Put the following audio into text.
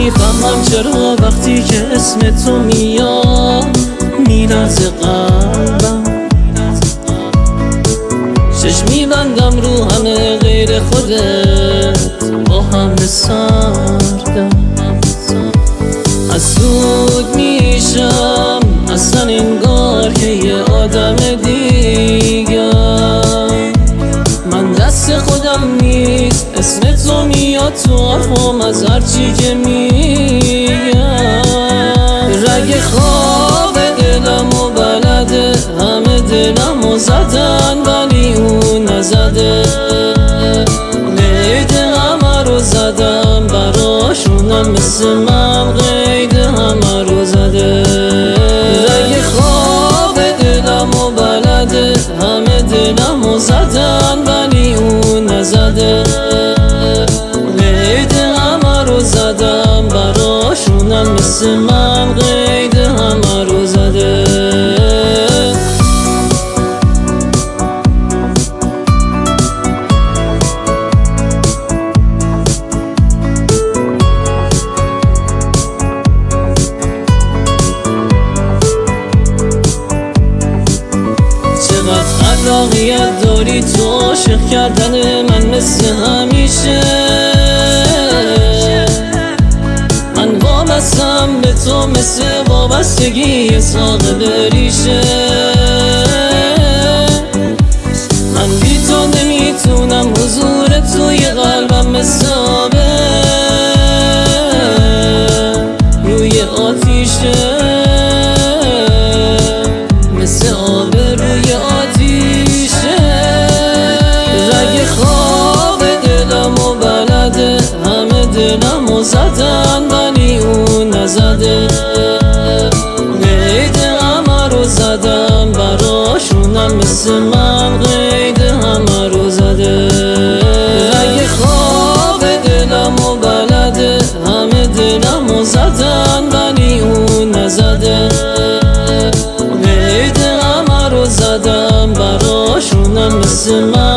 نمیفهمم چرا وقتی که اسم تو میاد میلرزه قلبم، چشم میبندم رو همه غیر خودت، با همه سردم، حسود میشم اصلا انگار که یه آدم دیگه. من دست خودم نیست، اسم تو میاد تو حرفم از هرچی که میگم. رگ خواب دلم و بلده، همه دلم و زدن ولی اون نزده. قید همه رو زدم براشونم، مثل من قید همه رو زده. رگ خواب دلم و بلده، همه دلم و زدن ولی اون نزده. قید همه رو زدم براشونم، مثل من قید همه رو زده. خلاقیت داری تو عاشق کردن من مثل همیشه. من وابستم به تو مثل وابستگی صاحب ریشه. من بی تو نمیتونم، حضور توی قلبم مثل آبه روی آتیشه، مثل آبه روی آتیشه. رگ خواب دلم و بلده، همه دلم و زدن ولی اون نزده. قید همه رو زدم براشونم، مثل من قید همه رو زده. رگ خواب دلم و بلده، همه دلم و زدن ولی اون نزده. قید همه رو زدم براشونم، مثل من